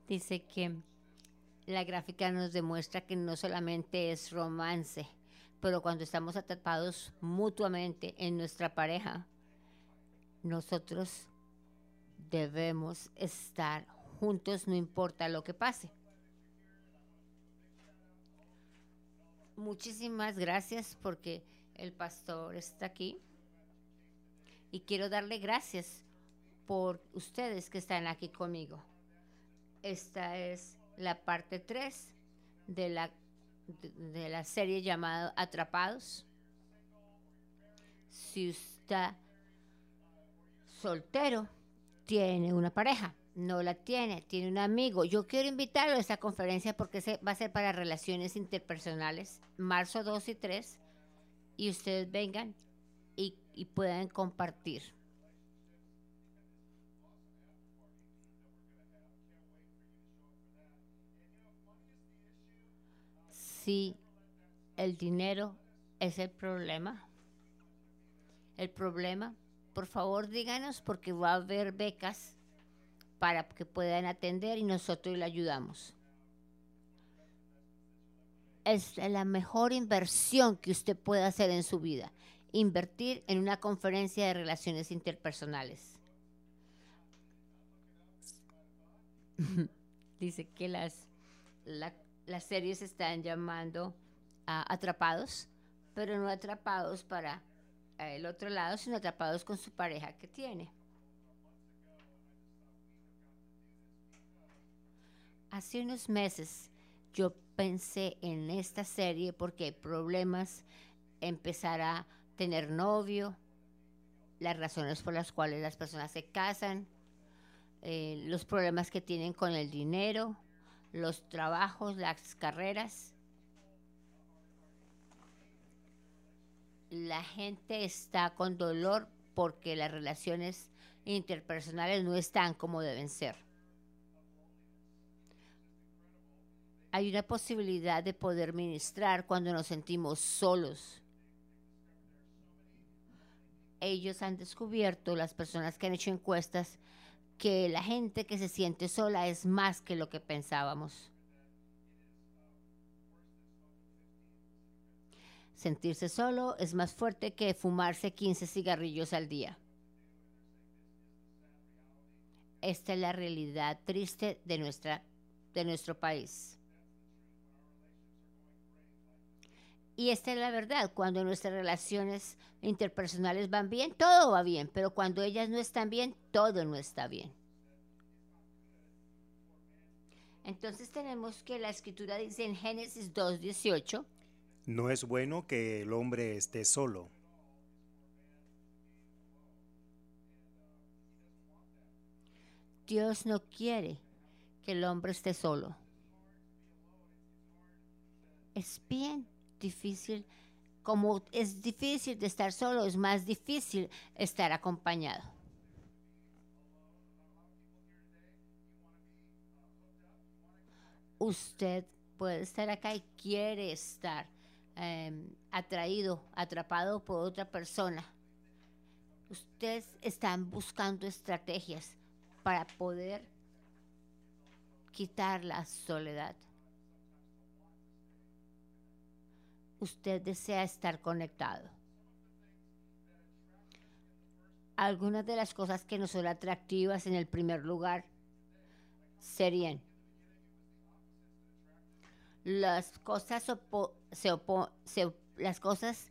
Dice que la gráfica nos demuestra que no solamente es romance, pero cuando estamos atrapados mutuamente en nuestra pareja, nosotros debemos estar juntos no importa lo que pase. Muchísimas gracias porque el pastor está aquí y quiero darle gracias por ustedes que están aquí conmigo. Esta es la parte 3 de de la serie llamada Atrapados. Si usted soltero tiene una pareja, no la tiene, tiene un amigo, yo quiero invitarlo a esta conferencia porque va a ser para relaciones interpersonales, marzo 2 y 3, y ustedes vengan y puedan compartir. Si el dinero es el problema, por favor díganos porque va a haber becas para que puedan atender y nosotros le ayudamos. Es la mejor inversión que usted puede hacer en su vida. Invertir en una conferencia de relaciones interpersonales. Dice que las series se están llamando atrapados, pero no atrapados para el otro lado, sino atrapados con su pareja que tiene. Hace unos meses yo pensé en esta serie porque hay problemas, empezar a tener novio, las razones por las cuales las personas se casan, los problemas que tienen con el dinero, los trabajos, las carreras. La gente está con dolor porque las relaciones interpersonales no están como deben ser. Hay una posibilidad de poder ministrar cuando nos sentimos solos. Ellos han descubierto, las personas que han hecho encuestas, que la gente que se siente sola es más que lo que pensábamos. Sentirse solo es más fuerte que fumarse 15 cigarrillos al día. Esta es la realidad triste de nuestro país. Y esta es la verdad, cuando nuestras relaciones interpersonales van bien, todo va bien, pero cuando ellas no están bien, todo no está bien. Entonces tenemos que la escritura dice en Génesis 2:18, no es bueno que el hombre esté solo. Dios no quiere que el hombre esté solo. Es bien difícil, como es difícil de estar solo, es más difícil estar acompañado. Usted puede estar acá y quiere estar atraído, atrapado por otra persona. Ustedes están buscando estrategias para poder quitar la soledad. Usted desea estar conectado. Algunas de las cosas que no son atractivas en el primer lugar serían las cosas las cosas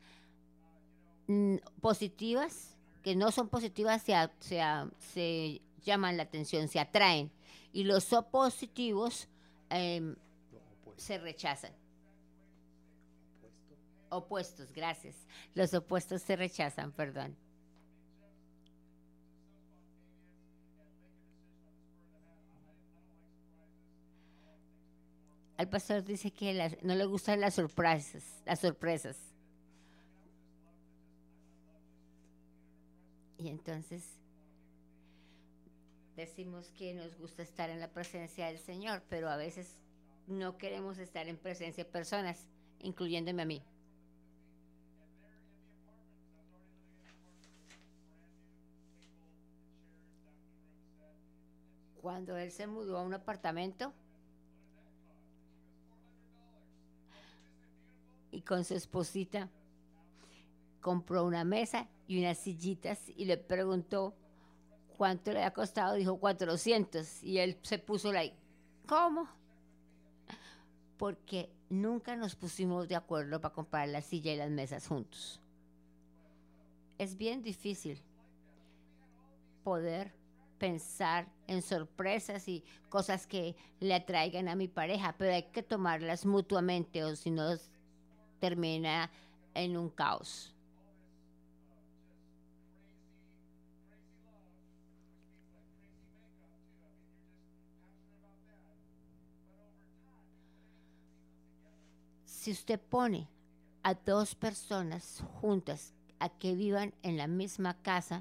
positivas que no son positivas se llaman la atención, se atraen y los opositivos se rechazan. Opuestos, gracias. Los opuestos se rechazan, perdón. Al pastor dice que no le gustan las sorpresas, las sorpresas. Y entonces decimos que nos gusta estar en la presencia del Señor, pero a veces no queremos estar en presencia de personas, incluyéndome a mí. Cuando él se mudó a un apartamento y con su esposita compró una mesa y unas sillitas y le preguntó cuánto le había costado, dijo 400 y él se puso like, ¿cómo? Porque nunca nos pusimos de acuerdo para comprar la silla y las mesas juntos. Es bien difícil poder pensar en sorpresas y cosas que le atraigan a mi pareja, pero hay que tomarlas mutuamente o si no termina en un caos. Si usted pone a dos personas juntas a que vivan en la misma casa,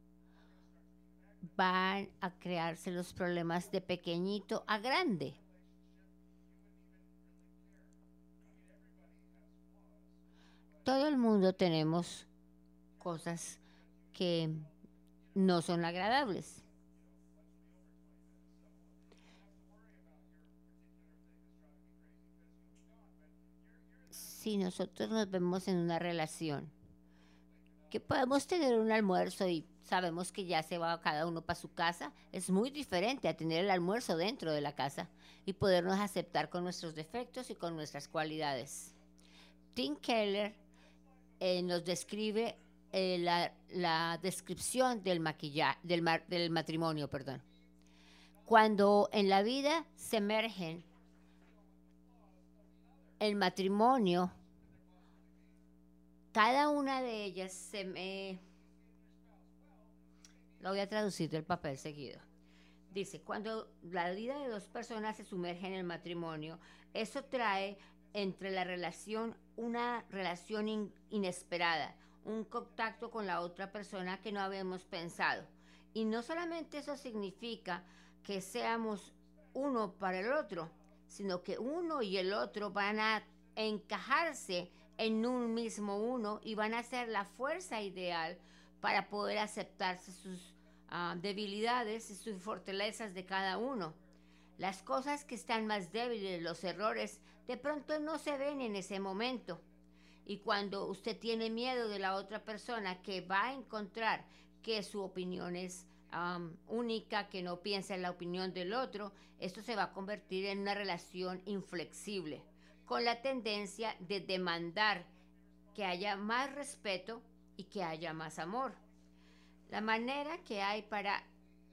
van a crearse los problemas de pequeñito a grande. Todo el mundo tenemos cosas que no son agradables. Si nosotros nos vemos en una relación, que podemos tener un almuerzo y sabemos que ya se va cada uno para su casa, es muy diferente a tener el almuerzo dentro de la casa y podernos aceptar con nuestros defectos y con nuestras cualidades. Tim Keller nos describe la descripción del del matrimonio, perdón. Cuando en la vida se emergen el matrimonio, cada una de ellas lo voy a traducir del papel seguido. Dice, cuando la vida de dos personas se sumerge en el matrimonio, eso trae entre la relación una relación inesperada, un contacto con la otra persona que no habíamos pensado. Y no solamente eso significa que seamos uno para el otro, sino que uno y el otro van a encajarse en un mismo uno y van a ser la fuerza ideal para poder aceptarse sus debilidades y sus fortalezas de cada uno. Las cosas que están más débiles, los errores, de pronto no se ven en ese momento. Y cuando usted tiene miedo de la otra persona que va a encontrar que su opinión es única, que no piensa en la opinión del otro, esto se va a convertir en una relación inflexible, con la tendencia de demandar que haya más respeto y que haya más amor. La manera que hay para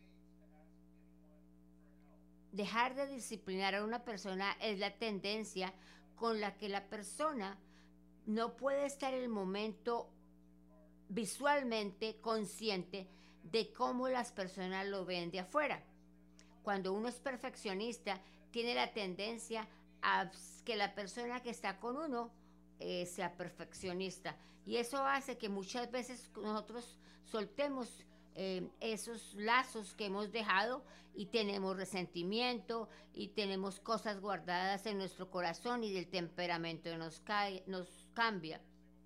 dejar de disciplinar a una persona es la tendencia con la que la persona no puede estar en el momento visualmente consciente de cómo las personas lo ven de afuera. Cuando uno es perfeccionista, tiene la tendencia a que la persona que está con uno sea perfeccionista. Y eso hace que muchas veces nosotros soltemos esos lazos que hemos dejado y tenemos resentimiento y tenemos cosas guardadas en nuestro corazón y el temperamento nos cambia.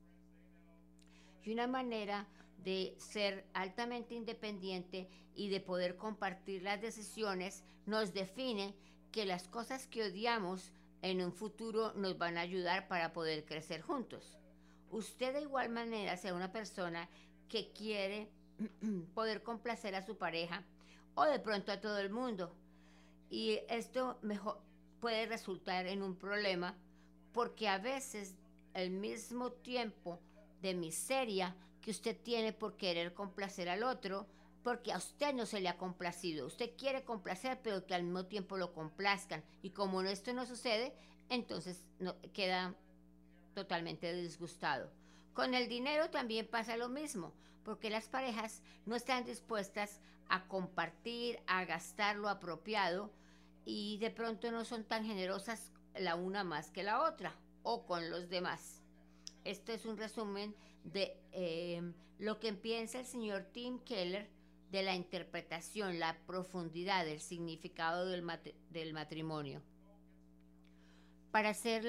Y una manera de ser altamente independiente y de poder compartir las decisiones nos define que las cosas que odiamos en un futuro nos van a ayudar para poder crecer juntos. Usted de igual manera sea una persona que quiere poder complacer a su pareja o de pronto a todo el mundo. Y esto mejor puede resultar en un problema porque a veces el mismo tiempo de miseria que usted tiene por querer complacer al otro, porque a usted no se le ha complacido. Usted quiere complacer, pero que al mismo tiempo lo complazcan. Y como esto no sucede, entonces queda totalmente disgustado. Con el dinero también pasa lo mismo, porque las parejas no están dispuestas a compartir, a gastar lo apropiado y de pronto no son tan generosas la una más que la otra o con los demás. Esto es un resumen de lo que piensa el señor Tim Keller de la interpretación, la profundidad del significado del matrimonio. Para hacer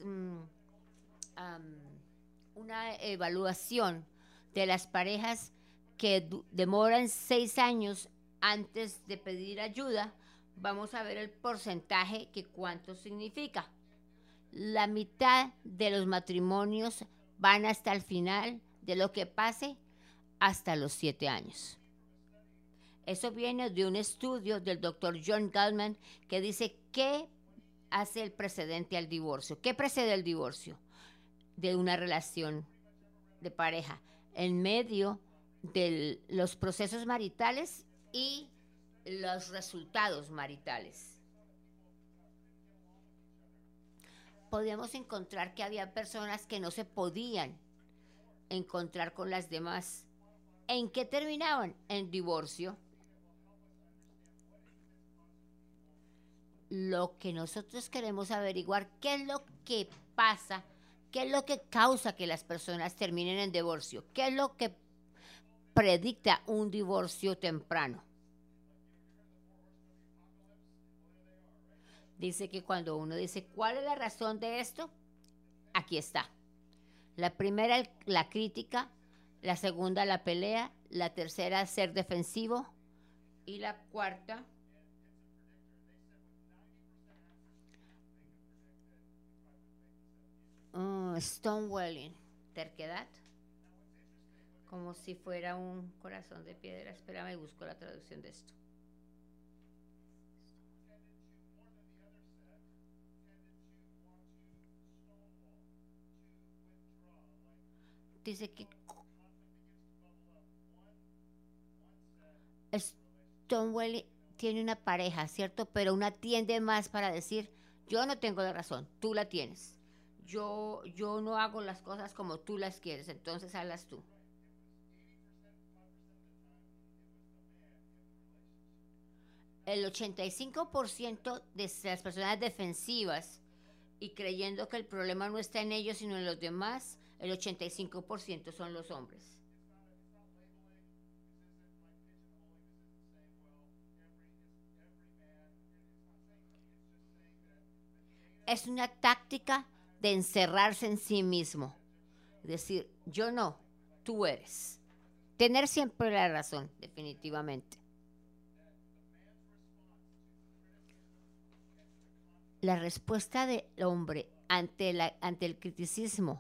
una evaluación de las parejas que demoran 6 años Antes de pedir ayuda, vamos a ver el porcentaje que cuánto significa. La mitad de los matrimonios van hasta el final de lo que pase hasta los 7 años. Eso viene de un estudio del doctor John Gottman que dice qué hace el precedente al divorcio. ¿Qué precede el divorcio de una relación de pareja? En medio de los procesos maritales y los resultados maritales. Podíamos encontrar que había personas que no se podían encontrar con las demás. ¿En qué terminaban? En divorcio. Lo que nosotros queremos averiguar, qué es lo que pasa, qué es lo que causa que las personas terminen en divorcio, qué es lo que predicta un divorcio temprano. Dice que cuando uno dice, ¿cuál es la razón de esto? Aquí está. La primera, la crítica, la segunda, la pelea, la tercera, ser defensivo y la cuarta, stonewalling, terquedad, como si fuera un corazón de piedra. Espérame, busco la traducción de esto. Dice que Stonewall tiene una pareja, ¿cierto? Pero una tiende más para decir, yo no tengo la razón, tú la tienes. Yo no hago las cosas como tú las quieres, entonces hazlas tú. El 85% de las personas defensivas y creyendo que el problema no está en ellos sino en los demás, el 85% son los hombres. Es una táctica de encerrarse en sí mismo. Decir, yo no, tú eres. Tener siempre la razón, definitivamente. La respuesta del hombre ante el criticismo.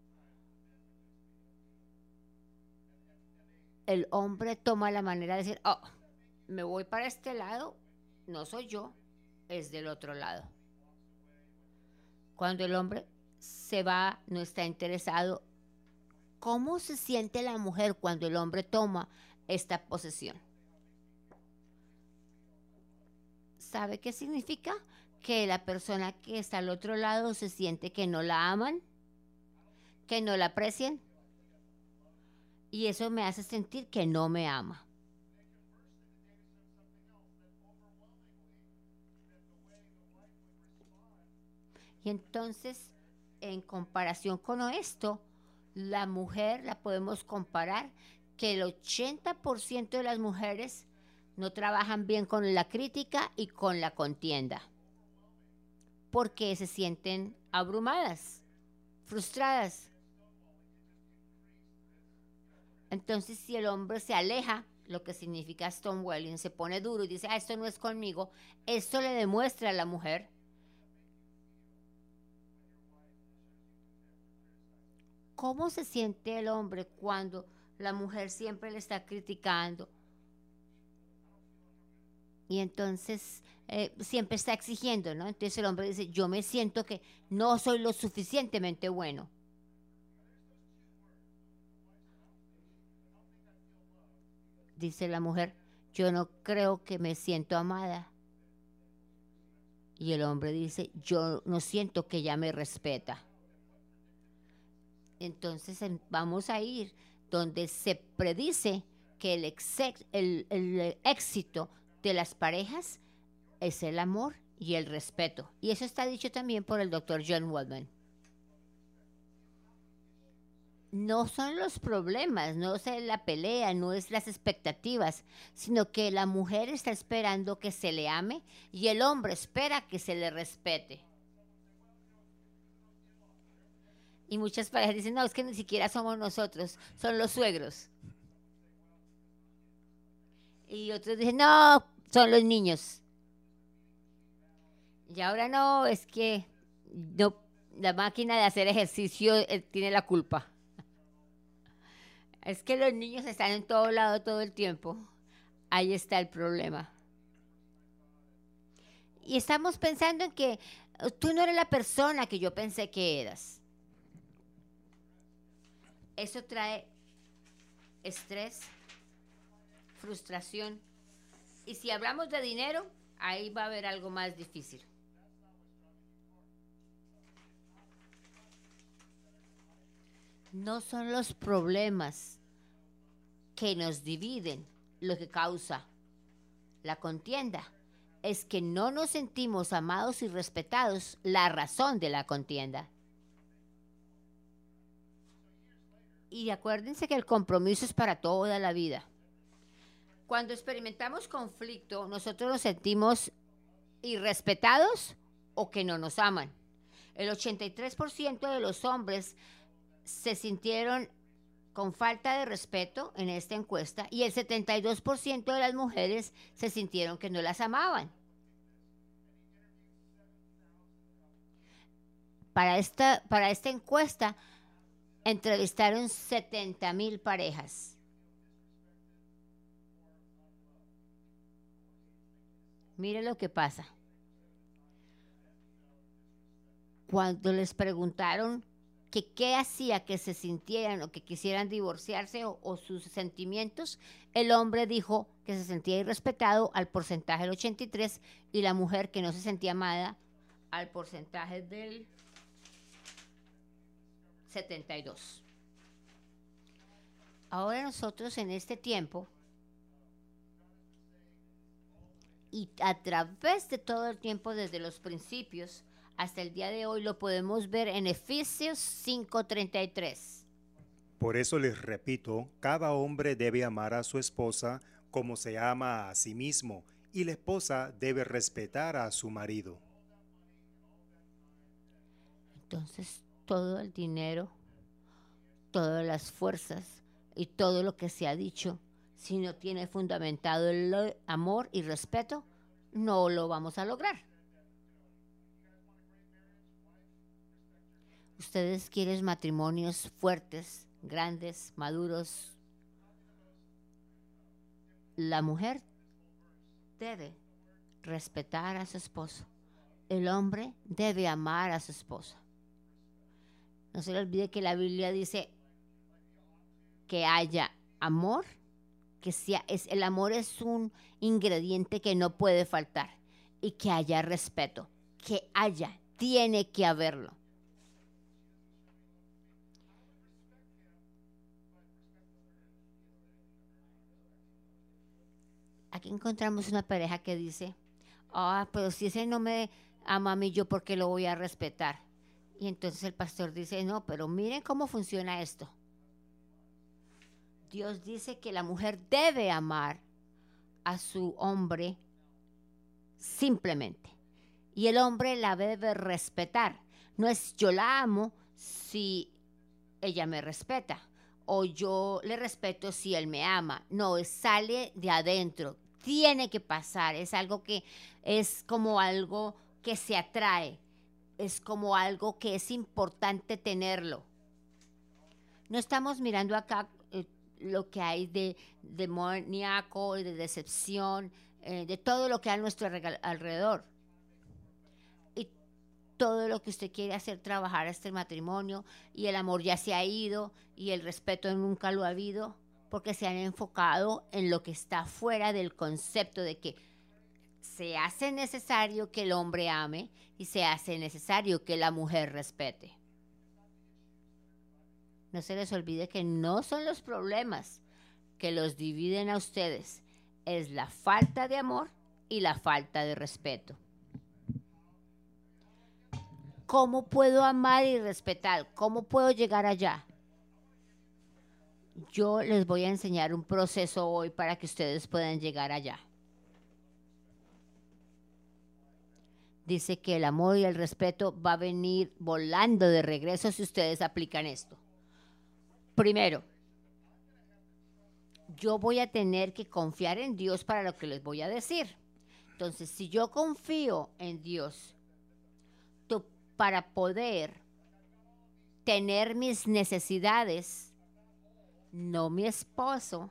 El hombre toma la manera de decir, oh, me voy para este lado, no soy yo, es del otro lado. Cuando el hombre se va, no está interesado. ¿Cómo se siente la mujer cuando el hombre toma esta posesión? ¿Sabe qué significa? Que la persona que está al otro lado se siente que no la aman, que no la aprecian, y eso me hace sentir que no me ama. Y entonces, en comparación con esto, la mujer la podemos comparar que el 80% de las mujeres no trabajan bien con la crítica y con la contienda, porque se sienten abrumadas, frustradas. Entonces, si el hombre se aleja, lo que significa stonewalling, se pone duro y dice, esto no es conmigo, esto le demuestra a la mujer cómo se siente el hombre cuando la mujer siempre le está criticando. Y entonces siempre está exigiendo, ¿no? Entonces el hombre dice, yo me siento que no soy lo suficientemente bueno. Dice la mujer, yo no creo que me siento amada. Y el hombre dice, yo no siento que ella me respeta. Entonces vamos a ir donde se predice que el éxito de las parejas es el amor y el respeto. Y eso está dicho también por el doctor John Gottman. No son los problemas, no es la pelea, no es las expectativas, sino que la mujer está esperando que se le ame y el hombre espera que se le respete. Y muchas parejas dicen, no, es que ni siquiera somos nosotros, son los suegros. Y otros dicen, no, son los niños. Y ahora no, es que no, la máquina de hacer ejercicio tiene la culpa. Es que los niños están en todo lado todo el tiempo. Ahí está el problema. Y estamos pensando en que tú no eres la persona que yo pensé que eras. Eso trae estrés, frustración. Y si hablamos de dinero, ahí va a haber algo más difícil. No son los problemas que nos dividen lo que causa la contienda. Es que no nos sentimos amados y respetados, la razón de la contienda. Y acuérdense que el compromiso es para toda la vida. Cuando experimentamos conflicto, nosotros nos sentimos irrespetados o que no nos aman. El 83% de los hombres se sintieron con falta de respeto en esta encuesta y el 72% de las mujeres se sintieron que no las amaban. Para esta encuesta entrevistaron 70,000 parejas. Mire lo que pasa. Cuando les preguntaron que qué hacía que se sintieran o que quisieran divorciarse o sus sentimientos, el hombre dijo que se sentía irrespetado al porcentaje del 83 y la mujer que no se sentía amada al porcentaje del 72. Ahora nosotros en este tiempo y a través de todo el tiempo desde los principios hasta el día de hoy lo podemos ver en Efesios 5:33. Por eso les repito, cada hombre debe amar a su esposa como se ama a sí mismo, y la esposa debe respetar a su marido. Entonces todo el dinero, todas las fuerzas y todo lo que se ha dicho, si no tiene fundamentado el amor y respeto, no lo vamos a lograr. Ustedes quieren matrimonios fuertes, grandes, maduros. La mujer debe respetar a su esposo. El hombre debe amar a su esposa. No se le olvide que la Biblia dice que haya amor, el amor es un ingrediente que no puede faltar, y que haya respeto, tiene que haberlo. Aquí encontramos una pareja que dice, pero si ese no me ama a mí, ¿yo por qué lo voy a respetar? Y entonces el pastor dice, no, pero miren cómo funciona esto. Dios dice que la mujer debe amar a su hombre simplemente. Y el hombre la debe respetar. No es yo la amo si ella me respeta, o yo le respeto si él me ama. No, sale de adentro. Tiene que pasar. Es algo que es como algo que se atrae. Es como algo que es importante tenerlo. No estamos mirando acá lo que hay de demoníaco, de decepción, de todo lo que hay a nuestro alrededor. Y todo lo que usted quiere hacer trabajar este matrimonio, y el amor ya se ha ido y el respeto nunca lo ha habido, porque se han enfocado en lo que está fuera del concepto de que se hace necesario que el hombre ame y se hace necesario que la mujer respete. No se les olvide que no son los problemas que los dividen a ustedes, es la falta de amor y la falta de respeto. ¿Cómo puedo amar y respetar? ¿Cómo puedo llegar allá? Yo les voy a enseñar un proceso hoy para que ustedes puedan llegar allá. Dice que el amor y el respeto va a venir volando de regreso si ustedes aplican esto. Primero, yo voy a tener que confiar en Dios para lo que les voy a decir. Entonces, si yo confío en Dios para poder tener mis necesidades, no mi esposo,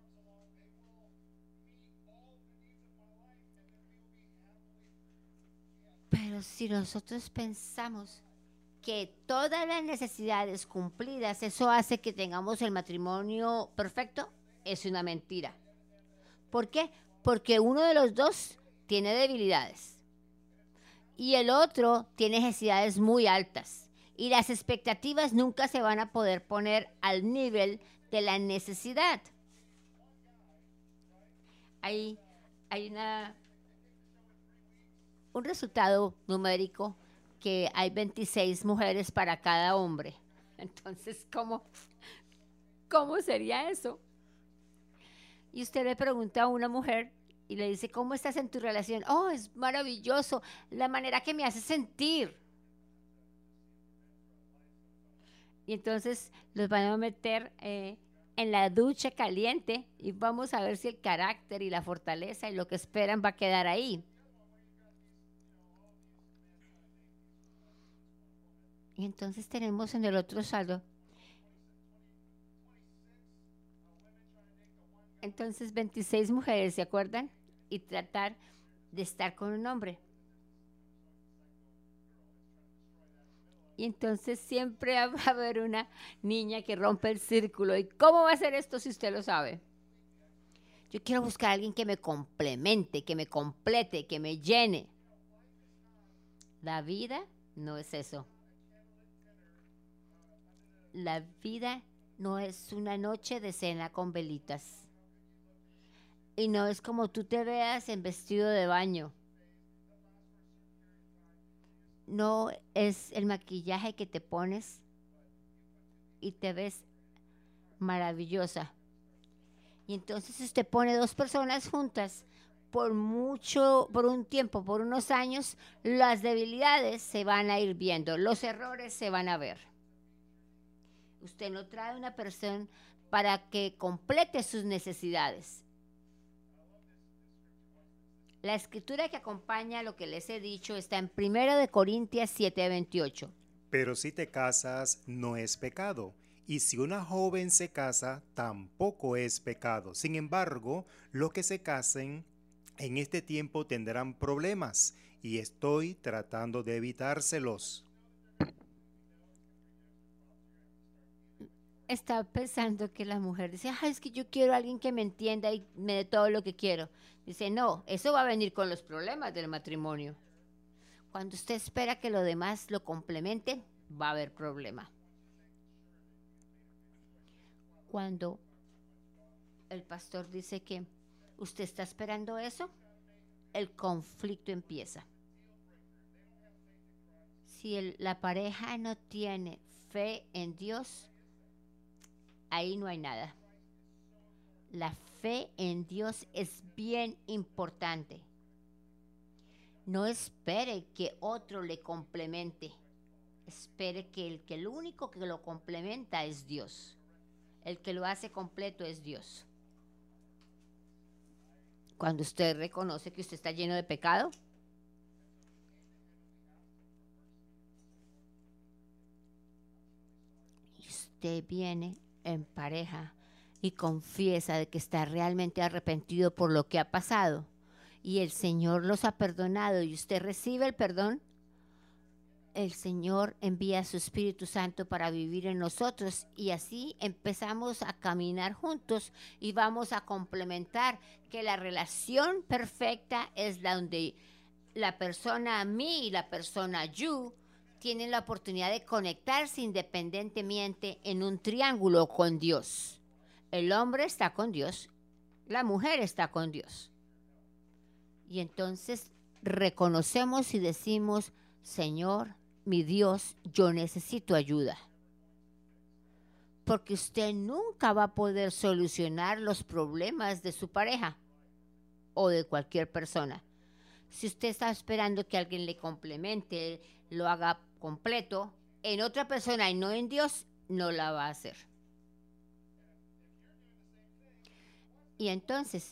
pero si nosotros pensamos que todas las necesidades cumplidas, eso hace que tengamos el matrimonio perfecto, es una mentira. ¿Por qué? Porque uno de los dos tiene debilidades y el otro tiene necesidades muy altas. Y las expectativas nunca se van a poder poner al nivel de la necesidad. Hay un resultado numérico que hay 26 mujeres para cada hombre. Entonces, ¿cómo sería eso? Y usted le pregunta a una mujer y le dice, ¿cómo estás en tu relación? Oh, es maravilloso, la manera que me hace sentir. Y entonces los van a meter en la ducha caliente y vamos a ver si el carácter y la fortaleza y lo que esperan va a quedar ahí. Y entonces tenemos en el otro saldo. Entonces 26 mujeres, ¿se acuerdan? Y tratar de estar con un hombre. Y entonces siempre va a haber una niña que rompe el círculo. ¿Y cómo va a ser esto si usted lo sabe? Yo quiero buscar a alguien que me complemente, que me complete, que me llene. La vida no es eso. La vida no es una noche de cena con velitas. Y no es como tú te veas en vestido de baño. No es el maquillaje que te pones y te ves maravillosa. Y entonces usted pone dos personas juntas por un tiempo, por unos años, las debilidades se van a ir viendo, los errores se van a ver. Usted no trae una persona para que complete sus necesidades. La escritura que acompaña lo que les he dicho está en 1 Corintios 7:28. Pero si te casas, no es pecado. Y si una joven se casa, tampoco es pecado. Sin embargo, los que se casen en este tiempo tendrán problemas y estoy tratando de evitárselos. Estaba pensando que la mujer dice, es que yo quiero a alguien que me entienda y me dé todo lo que quiero. Dice, no, eso va a venir con los problemas del matrimonio. Cuando usted espera que lo demás lo complemente, va a haber problema. Cuando el pastor dice que usted está esperando eso, el conflicto empieza. Si la pareja no tiene fe en Dios, ahí no hay nada. La fe en Dios es bien importante. No espere que otro le complemente. Espere que el único que lo complementa es Dios. El que lo hace completo es Dios. Cuando usted reconoce que usted está lleno de pecado, y usted viene en pareja y confiesa de que está realmente arrepentido por lo que ha pasado y el Señor los ha perdonado y usted recibe el perdón, el Señor envía a su Espíritu Santo para vivir en nosotros y así empezamos a caminar juntos y vamos a complementar que la relación perfecta es la donde la persona mí y la persona you tienen la oportunidad de conectarse independientemente en un triángulo con Dios. El hombre está con Dios, la mujer está con Dios. Y entonces reconocemos y decimos, Señor, mi Dios, yo necesito ayuda. Porque usted nunca va a poder solucionar los problemas de su pareja o de cualquier persona. Si usted está esperando que alguien le complemente, lo haga completo, en otra persona y no en Dios, no la va a hacer. Y entonces,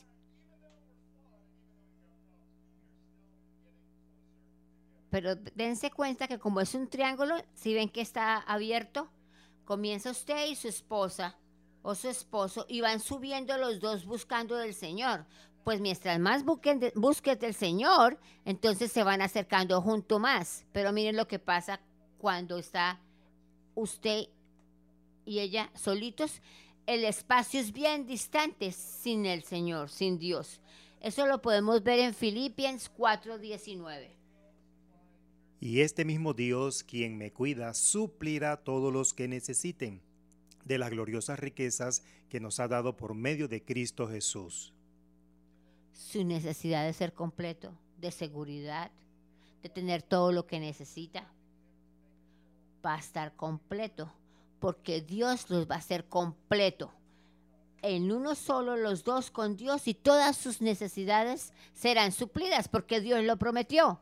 pero dense cuenta que como es un triángulo, si ven que está abierto, comienza usted y su esposa o su esposo y van subiendo los dos buscando del Señor. Pues mientras más busquen del Señor, entonces se van acercando junto más. Pero miren lo que pasa cuando está usted y ella solitos. El espacio es bien distante sin el Señor, sin Dios. Eso lo podemos ver en Filipenses 4:19. Y este mismo Dios, quien me cuida, suplirá a todos los que necesiten de las gloriosas riquezas que nos ha dado por medio de Cristo Jesús. Su necesidad de ser completo, de seguridad, de tener todo lo que necesita, va a estar completo, porque Dios los va a hacer completo. En uno solo los dos con Dios y todas sus necesidades serán suplidas, porque Dios lo prometió.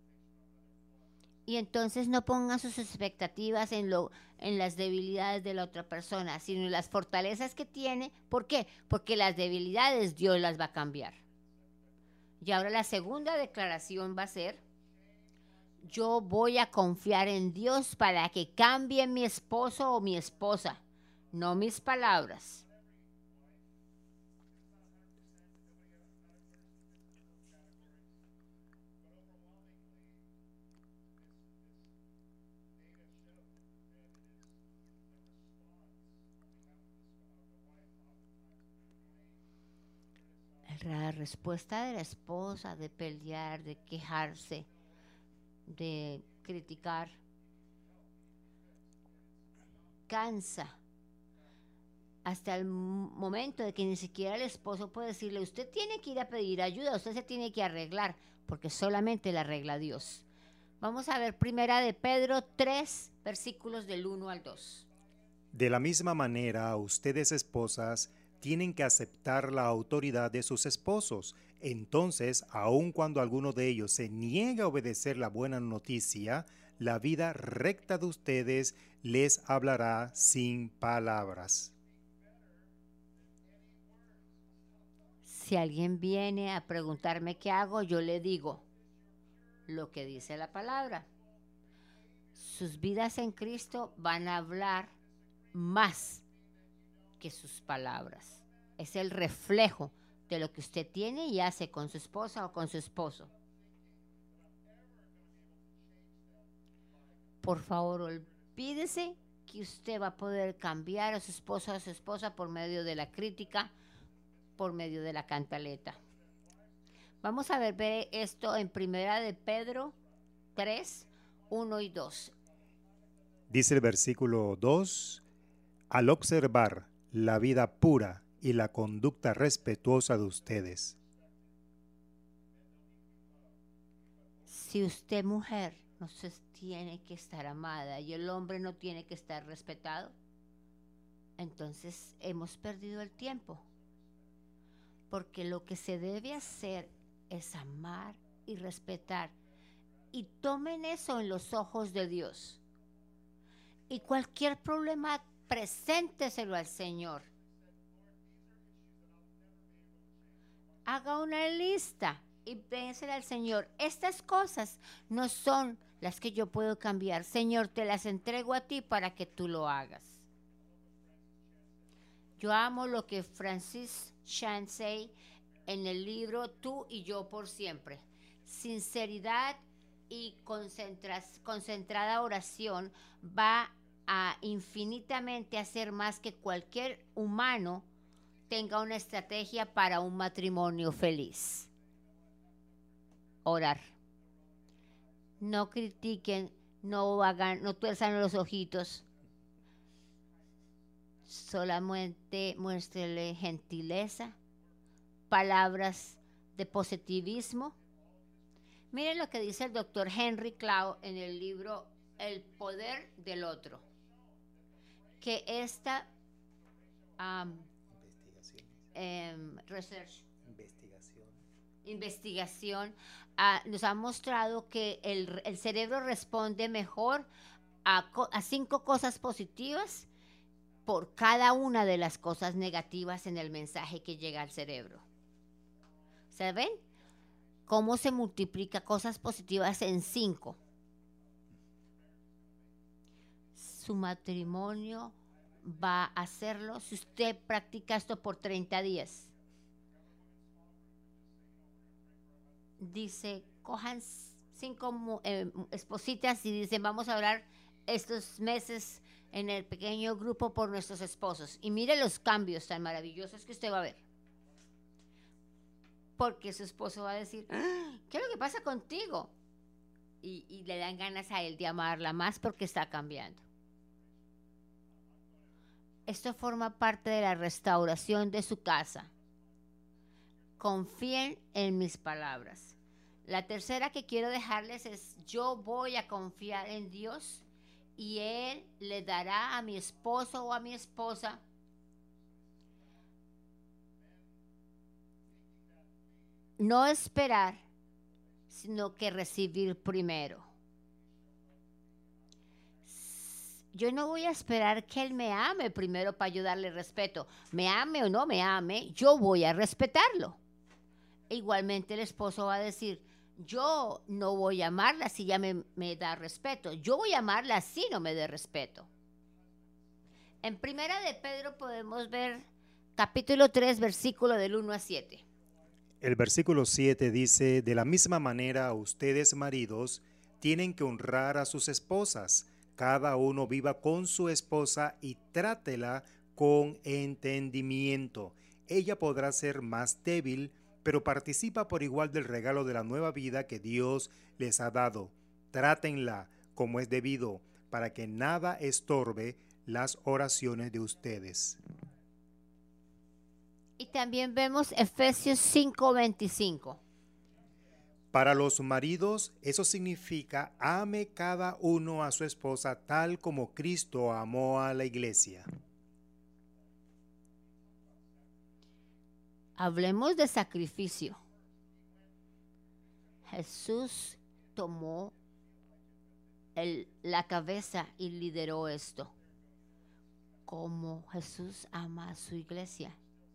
Y entonces no pongan sus expectativas en las debilidades de la otra persona, sino en las fortalezas que tiene. ¿Por qué? Porque las debilidades Dios las va a cambiar. Y ahora la segunda declaración va a ser: yo voy a confiar en Dios para que cambie mi esposo o mi esposa, no mis palabras. La respuesta de la esposa, de pelear, de quejarse, de criticar, cansa hasta el momento de que ni siquiera el esposo puede decirle: usted tiene que ir a pedir ayuda, usted se tiene que arreglar, porque solamente la arregla Dios. Vamos a ver primera de Pedro 3, versículos del 1 al 2. De la misma manera, ustedes esposas tienen que aceptar la autoridad de sus esposos. Entonces, aun cuando alguno de ellos se niegue a obedecer la buena noticia, la vida recta de ustedes les hablará sin palabras. Si alguien viene a preguntarme qué hago, yo le digo lo que dice la palabra. Sus vidas en Cristo van a hablar más que sus palabras. Es el reflejo de lo que usted tiene y hace con su esposa o con su esposo. Por favor, olvídese que usted va a poder cambiar a su esposo o a su esposa por medio de la crítica, por medio de la cantaleta. Vamos a ver esto en primera de Pedro 3, 1 y 2. Dice el versículo 2: al observar la vida pura y la conducta respetuosa de ustedes. Si usted, mujer, no se tiene que estar amada y el hombre no tiene que estar respetado, entonces hemos perdido el tiempo. Porque lo que se debe hacer es amar y respetar. Y tomen eso en los ojos de Dios. Y cualquier problema, presénteselo al Señor. Haga una lista y pénsela al Señor. Estas cosas no son las que yo puedo cambiar. Señor, te las entrego a ti para que tú lo hagas. Yo amo lo que Francis Chan say en el libro Tú y yo por siempre. Sinceridad y concentrada oración va a infinitamente hacer más que cualquier humano tenga una estrategia para un matrimonio feliz. Orar. No critiquen, no tuerzan los ojitos. Solamente muéstrele gentileza, palabras de positivismo. Miren lo que dice el doctor Henry Cloud en el libro El poder del otro. Que esta investigación nos ha mostrado que el cerebro responde mejor a 5 cosas positivas por cada una de las cosas negativas en el mensaje que llega al cerebro. ¿Saben? Cómo se multiplica cosas positivas en 5. Su matrimonio va a hacerlo si usted practica esto por 30 días. Dice, cojan 5 espositas y dicen, vamos a orar estos meses en el pequeño grupo por nuestros esposos. Y mire los cambios tan maravillosos que usted va a ver. Porque su esposo va a decir, ¿qué es lo que pasa contigo? Y le dan ganas a él de amarla más porque está cambiando. Esto forma parte de la restauración de su casa. Confíen en mis palabras. La tercera que quiero dejarles es, yo voy a confiar en Dios y Él le dará a mi esposo o a mi esposa no esperar, sino que recibir primero. Yo no voy a esperar que Él me ame primero para yo darle respeto. Me ame o no me ame, yo voy a respetarlo. Igualmente el esposo va a decir, yo no voy a amarla si ya me da respeto. Yo voy a amarla si no me dé respeto. En Primera de Pedro podemos ver capítulo 3, versículo del 1 a 7. El versículo 7 dice, de la misma manera ustedes maridos tienen que honrar a sus esposas. Cada uno viva con su esposa y trátela con entendimiento. Ella podrá ser más débil, pero participa por igual del regalo de la nueva vida que Dios les ha dado. Trátenla como es debido, para que nada estorbe las oraciones de ustedes. Y también vemos Efesios 5:25. Para los maridos, eso significa ame cada uno a su esposa tal como Cristo amó a la iglesia. Hablemos de sacrificio. Jesús tomó la cabeza y lideró esto. Como Jesús ama a su iglesia.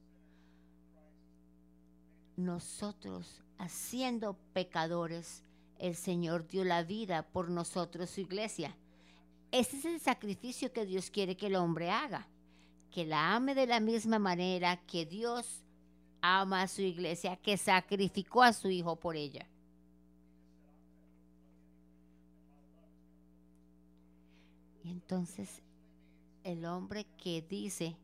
Nosotros, siendo pecadores, el Señor dio la vida por nosotros, su iglesia. Ese es el sacrificio que Dios quiere que el hombre haga. Que la ame de la misma manera que Dios ama a su iglesia, que sacrificó a su Hijo por ella. Y entonces, el hombre que dice,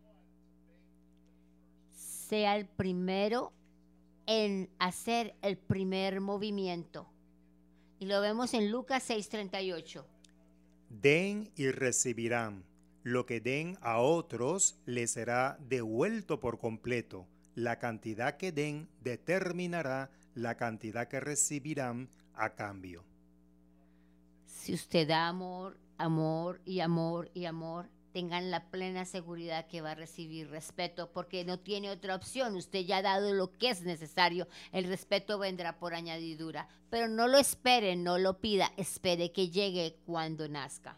sea el primero en hacer el primer movimiento. Y lo vemos en Lucas 6:38. Den y recibirán. Lo que den a otros les será devuelto por completo. La cantidad que den determinará la cantidad que recibirán a cambio. Si usted da amor, amor y amor y amor, tengan la plena seguridad que va a recibir respeto, porque no tiene otra opción. Usted ya ha dado lo que es necesario. El respeto vendrá por añadidura. Pero no lo espere, no lo pida. Espere que llegue cuando nazca.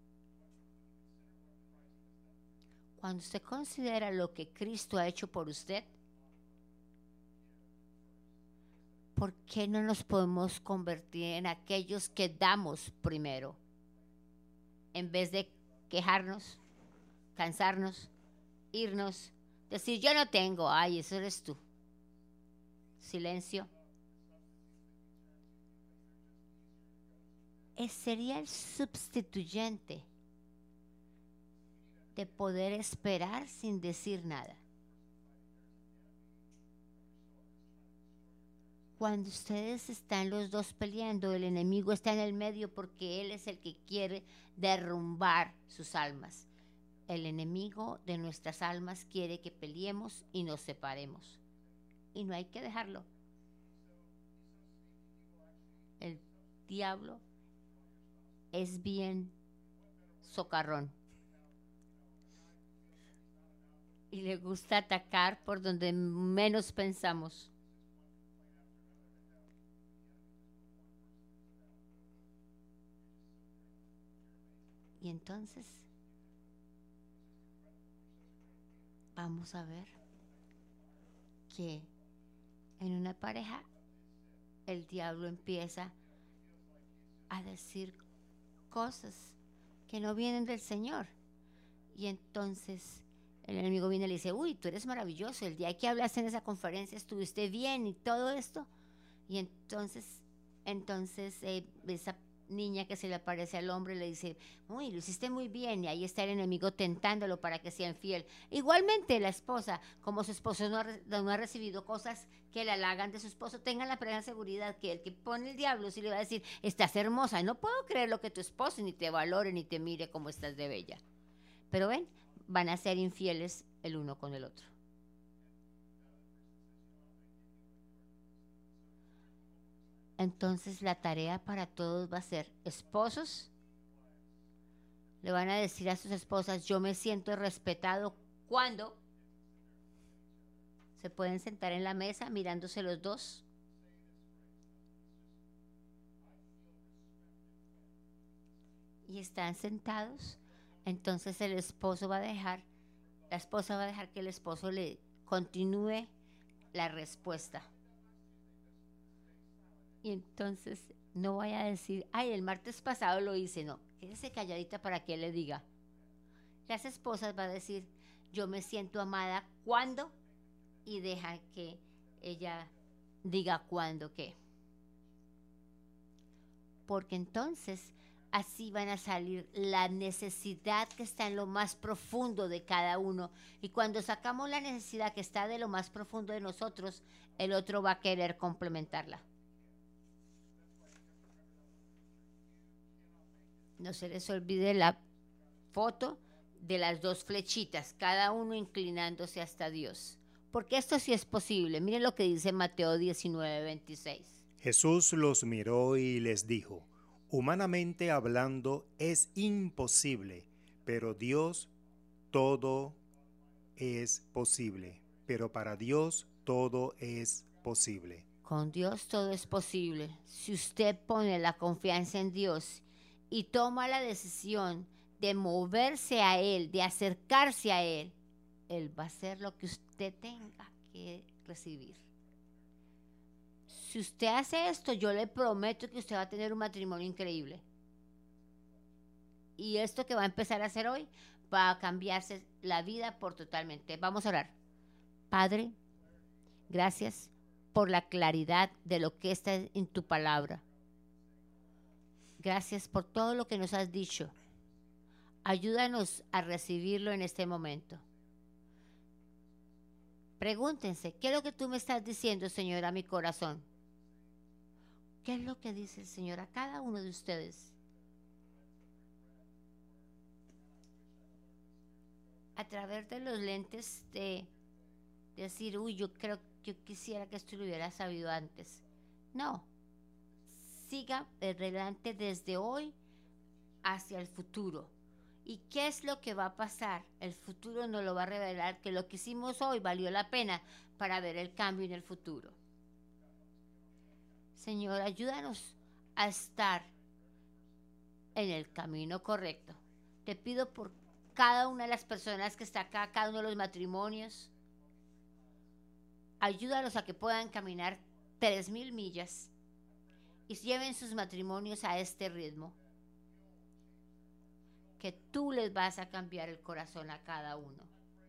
Cuando usted considera lo que Cristo ha hecho por usted, ¿por qué no nos podemos convertir en aquellos que damos primero? En vez de quejarnos, cansarnos, irnos, decir yo no tengo, ay, eso eres tú. Silencio. Sería el sustituyente de poder esperar sin decir nada. Cuando ustedes están los dos peleando, el enemigo está en el medio porque él es el que quiere derrumbar sus almas. El enemigo de nuestras almas quiere que peleemos y nos separemos. Y no hay que dejarlo. El diablo es bien socarrón. Y le gusta atacar por donde menos pensamos. Y entonces, vamos a ver que en una pareja el diablo empieza a decir cosas que no vienen del Señor. Y entonces el enemigo viene y le dice, uy, tú eres maravilloso, el día que hablaste en esa conferencia estuviste bien y todo esto. Y entonces esa niña que se le aparece al hombre le dice, uy, lo hiciste muy bien, y ahí está el enemigo tentándolo para que sea infiel. Igualmente la esposa, como su esposo no ha recibido cosas que le halagan de su esposo, tengan la plena seguridad que el que pone el diablo sí le va a decir, estás hermosa, no puedo creer lo que tu esposo ni te valore ni te mire como estás de bella. Pero ven, van a ser infieles el uno con el otro. Entonces la tarea para todos va a ser, esposos, le van a decir a sus esposas, yo me siento respetado cuando se pueden sentar en la mesa mirándose los dos. Y están sentados, entonces el esposo va a dejar, la esposa va a dejar que el esposo le continúe la respuesta. Y entonces no vaya a decir, ay, el martes pasado lo hice, no, quédese calladita para que él le diga. Las esposas van a decir, yo me siento amada cuando, y deja que ella diga cuándo qué. Porque entonces así van a salir la necesidad que está en lo más profundo de cada uno. Y cuando sacamos la necesidad que está de lo más profundo de nosotros, el otro va a querer complementarla. No se les olvide la foto de las dos flechitas, cada uno inclinándose hasta Dios. Porque esto sí es posible. Miren lo que dice Mateo 19:26. Jesús los miró y les dijo, humanamente hablando es imposible, pero Dios todo es posible. Pero para Dios todo es posible. Con Dios todo es posible. Si usted pone la confianza en Dios y toma la decisión de moverse a Él, de acercarse a Él, Él va a hacer lo que usted tenga que recibir. Si usted hace esto, yo le prometo que usted va a tener un matrimonio increíble. Y esto que va a empezar a hacer hoy va a cambiarse la vida por totalmente. Vamos a orar. Padre, gracias por la claridad de lo que está en tu palabra. Gracias por todo lo que nos has dicho. Ayúdanos a recibirlo en este momento. Pregúntense, ¿qué es lo que tú me estás diciendo, Señor, a mi corazón? ¿Qué es lo que dice el Señor a cada uno de ustedes? A través de los lentes de decir, uy, yo quisiera que esto lo hubiera sabido antes. No. Siga adelante desde hoy hacia el futuro. ¿Y qué es lo que va a pasar? El futuro nos lo va a revelar que lo que hicimos hoy valió la pena para ver el cambio en el futuro. Señor, ayúdanos a estar en el camino correcto. Te pido por cada una de las personas que está acá, cada uno de los matrimonios. Ayúdalos a que puedan caminar 3,000 millas y lleven sus matrimonios a este ritmo. Que tú les vas a cambiar el corazón a cada uno.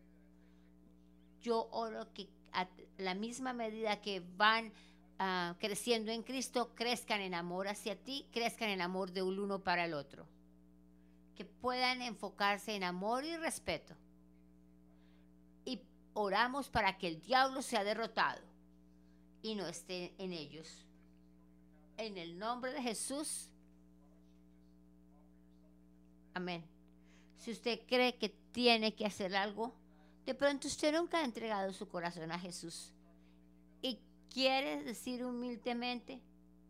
Yo oro que a la misma medida que van creciendo en Cristo, crezcan en amor hacia ti, crezcan en amor de un uno para el otro. Que puedan enfocarse en amor y respeto. Y oramos para que el diablo sea derrotado y no esté en ellos. En el nombre de Jesús. Amén. Si usted cree que tiene que hacer algo, de pronto usted nunca ha entregado su corazón a Jesús y quiere decir humildemente,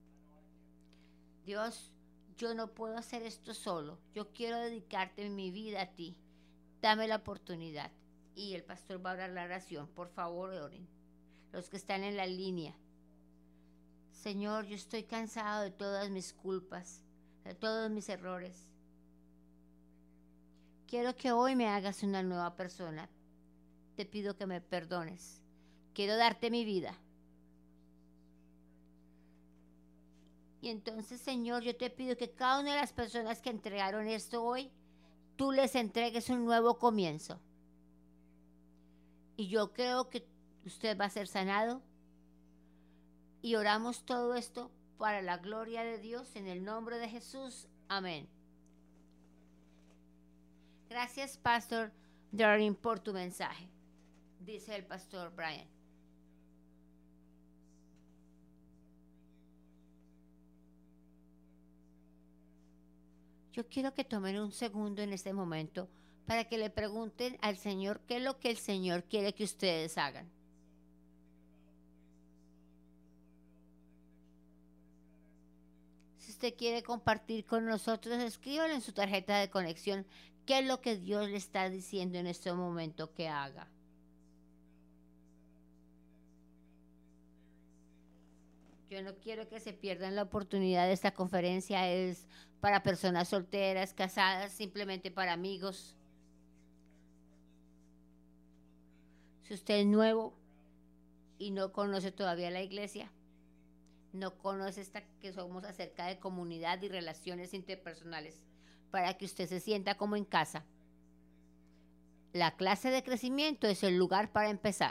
Dios, yo no puedo hacer esto solo, yo quiero dedicarte mi vida a ti, dame la oportunidad. Y el pastor va a orar la oración, por favor oren, los que están en la línea. Señor, yo estoy cansado de todas mis culpas, de todos mis errores. Quiero que hoy me hagas una nueva persona. te pido que me perdones. Quiero darte mi vida. Y entonces, Señor, yo te pido que cada una de las personas que entregaron esto hoy, tú les entregues un nuevo comienzo. Y yo creo que usted va a ser sanado. Y oramos todo esto para la gloria de Dios en el nombre de Jesús. Amén. Gracias, Pastor Darling, por tu mensaje, dice el Pastor Brian. Yo quiero que tomen un segundo en este momento para que le pregunten al Señor qué es lo que el Señor quiere que ustedes hagan. Si usted quiere compartir con nosotros, escríbalo en su tarjeta de conexión qué es lo que Dios le está diciendo en este momento que haga. Yo no quiero que se pierdan la oportunidad de esta conferencia. Es para personas solteras, casadas, simplemente para amigos. Si usted es nuevo y no conoce todavía la iglesia, no conoce esta que somos acerca de comunidad y relaciones interpersonales, para que usted se sienta como en casa. La clase de crecimiento es el lugar para empezar.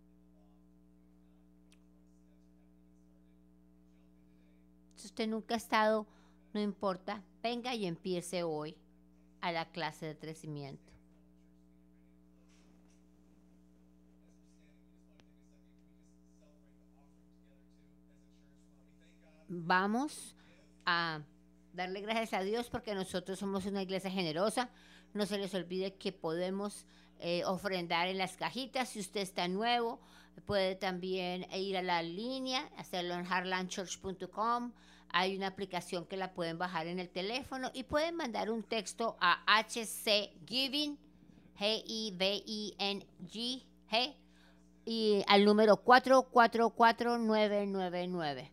Si usted nunca ha estado, no importa, venga y empiece hoy a la clase de crecimiento. Vamos a darle gracias a Dios porque nosotros somos una iglesia generosa. No se les olvide que podemos ofrendar en las cajitas. Si usted está nuevo, puede también ir a la línea, hacerlo en heartlandchurch.com. Hay una aplicación que la pueden bajar en el teléfono y pueden mandar un texto a HC Giving, Giving, y al número 444999.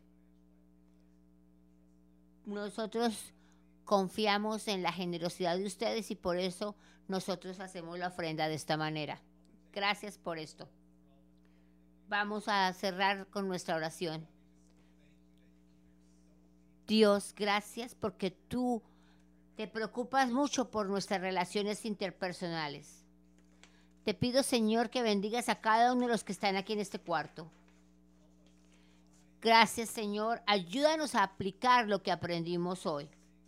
Nosotros confiamos en la generosidad de ustedes y por eso nosotros hacemos la ofrenda de esta manera. Gracias por esto. Vamos a cerrar con nuestra oración. Dios, gracias porque tú te preocupas mucho por nuestras relaciones interpersonales. Te pido, Señor, que bendigas a cada uno de los que están aquí en este cuarto. Gracias, Señor. Ayúdanos a aplicar lo que aprendimos hoy.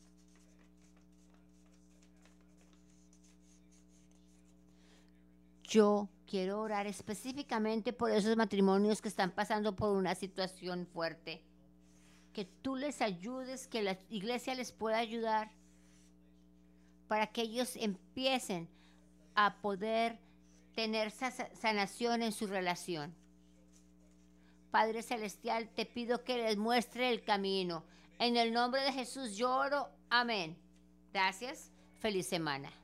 Yo quiero orar específicamente por esos matrimonios que están pasando por una situación fuerte. Que tú les ayudes, que la iglesia les pueda ayudar para que ellos empiecen a poder tener sanación en su relación. Padre Celestial, te pido que les muestre el camino. En el nombre de Jesús yo oro. Amén. Gracias. Feliz semana.